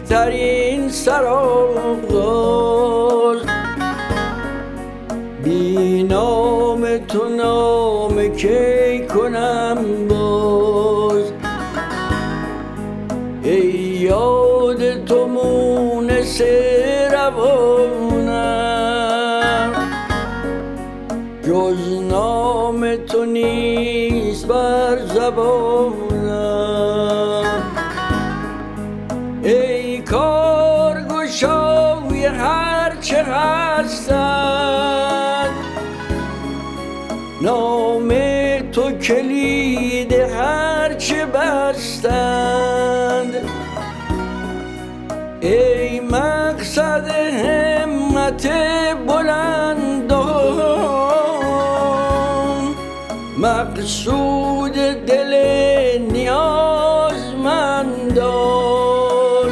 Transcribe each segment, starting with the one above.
بهترین سرآغاز، بی نام تو نام کی کنم باز. ای یاد تو مونس روانم، جز نام تو نیست بر زبانم. ای کارگشای هرچه هستند، نام تو کلید هرچه بستند. ای مقصد همت بلندان، مقصود دل نیازمندان.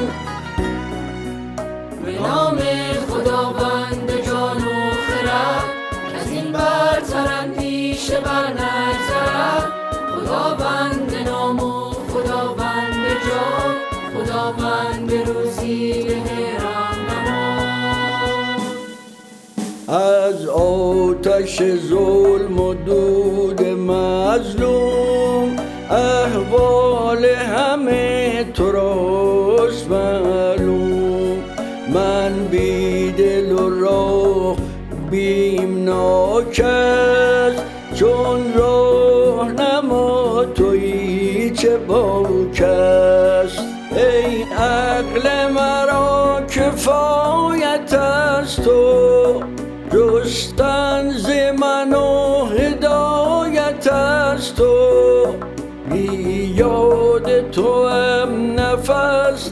به نام خداوند جان و خرد، از این برتر اندیشه بر نگذرد. خداوند نام و خداوند جان، خداوند روزی مهرم نمای. از آتش ظلم و دود مظلوم، احوال همه تو راست معلوم. من بی دل و راه بیمناک است، چون راهنما تویی چه باک است. ای عقل مرا کفایت است تو، جستن ز من و هدایت است تو. بی یاد تو هم نفس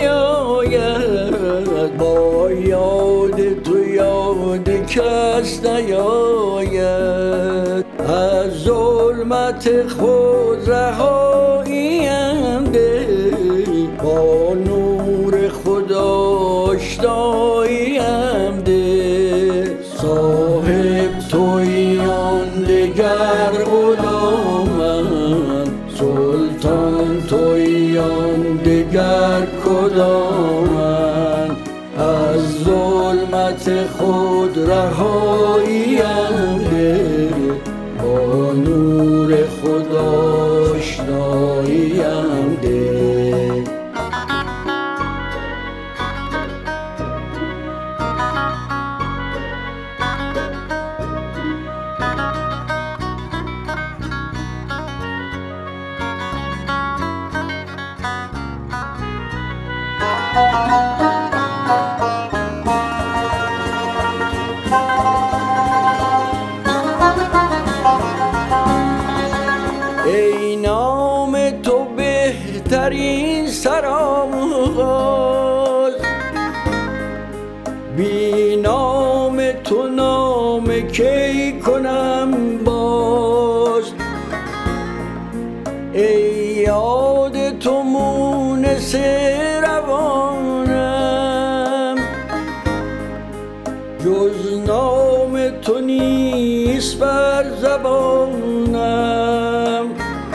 نیاید، با یاد تو یاد کس نیاید. از ظلمت خود رهاییم ده، با نور خدا آشناییم ده. صاحب تویی آن دگر غلامم، سلطان تویی آن دگر کدامم. از ظلمت خود رهاییم ده، با نور خدا آشناییم ده. ای نام تو بهترین سرآغاز، بی نام تو نام کی کنم باز. ای یاد تو مونس روانم، جز نام تو نیست بر زبانم.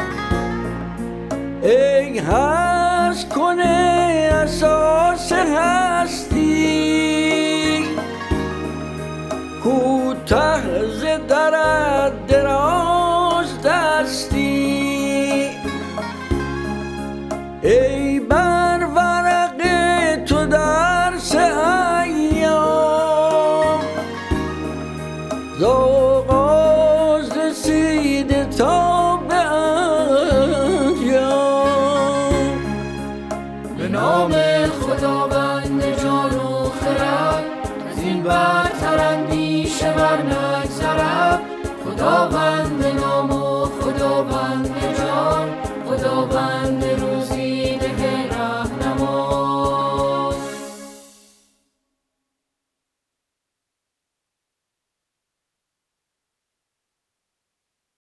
ای هست کنه اساس هستی، کوته ز درت دراز دستی. ای بر ورق تو درس ایام، ز آغاز رسیده تا به انجام. به نام خداوند جان و خرد، از این برتر اندیشه بر نگذرد. خداوند نام و خداوند